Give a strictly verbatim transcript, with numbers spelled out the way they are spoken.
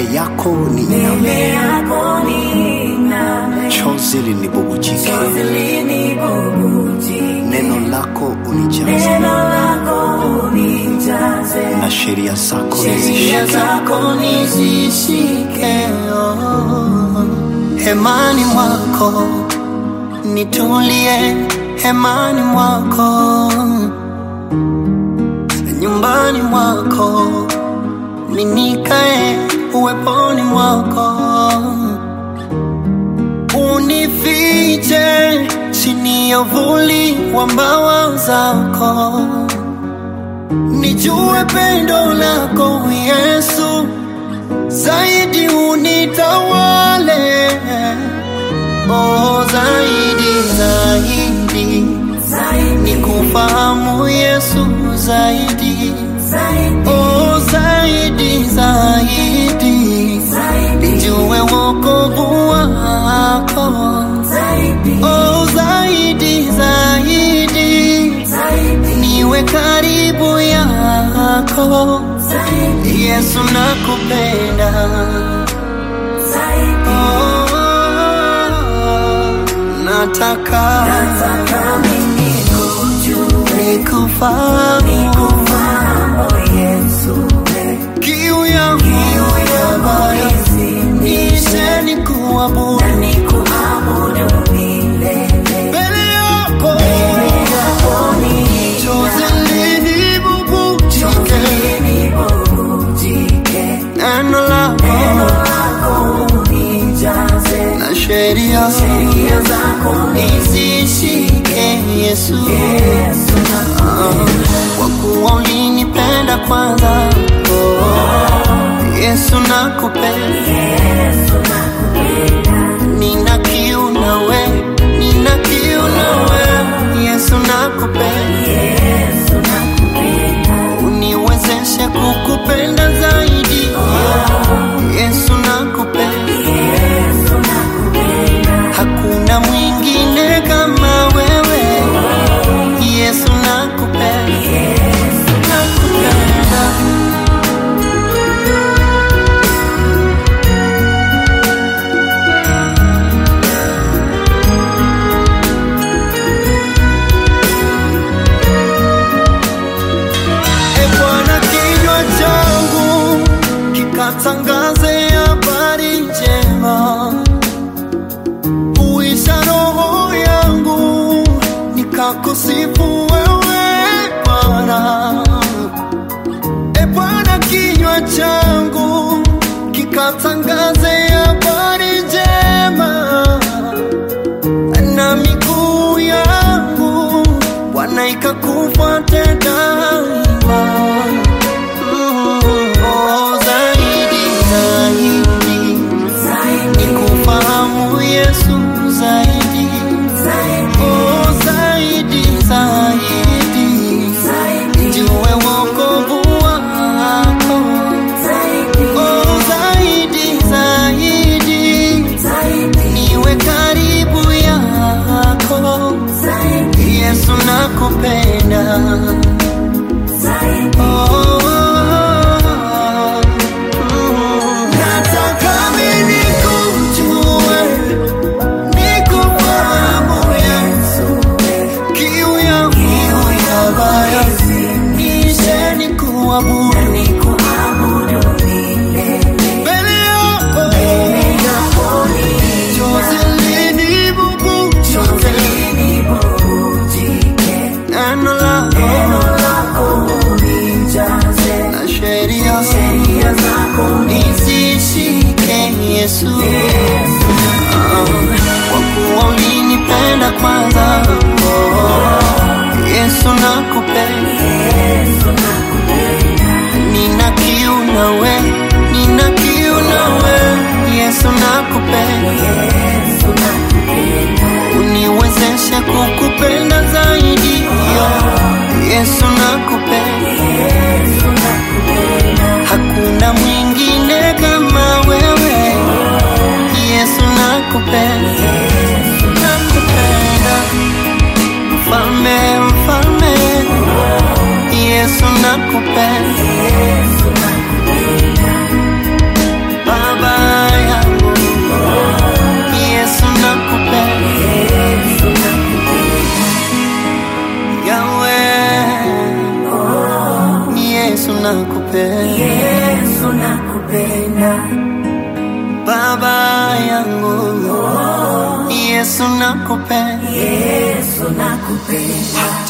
yako niname, chozi linibubujike, neno lako unijaze, na sheria zako nizishike. Hemani mwako nitulie, hemani mwako, nyumbani mwako ninikae, uweponi mwako unifiche chini ya uvuli wa mbawa zako, nijue pendo lako Yesu, zaidi unitawale, oh zaidi zaidi, nikufahamu Yesu zaidi, oh zaidi zaidi, nijue wokovu wako, oh zaidi zaidi, niwe karibu yako Yesu, nakupenda, oh, nataka nikufahamu kiu yangu yabaya, nishe nikuabudu mbele yako, chozi linibubujike, neno lako na sheria zako nizishike Yesu, kwa kuwa ulinipenda kwanza, oh, Yesu nakupenda, nina kiu nawe, nina kiu nawe Yesu nakupenda, uniwezeshe kukupenda zaidi, Yesu nakupenda, hakuna mwingine kama wewe Yesu nakupenda, nakupenda. E Bwana, kinywa changu kikatangaze habari njema, uisha roho yangu nikakusifu wewe Bwana. E Bwana, kinywa changu kikatangaze habari njema, na miguu yangu Bwana ikakufuate daima, mm, oh zaidi zaidi, nikufahamu Yesu zaidi, oh zaidi zaidi, nijue wokovu wako, oh zaidi zaidi, niwe karibu yako Yesu nakupenda, oh, nataka mimi nikujue, nikufahamu Yesu, kiu yangu yabaya, nishe nikuabudu mbele yako, chozi linibubujike, neno lako na sheria zako nizishike Yesu, kwa kuwa ulinipenda kwanza, oh, Yesu nakupenda, nina kiu nawe, nina kiu nawe Yesu nakupenda, uniwezeshe kukupenda zaidi, Yesu nakupenda, hakuna mwingine kama wewe Yesu nakupenda, nakupenda, mfalme mfalme Yesu nakupenda. nakupenda, Yesu nakupenda, Baba yangu, oh, Yesu nakupenda, Yesu nakupenda.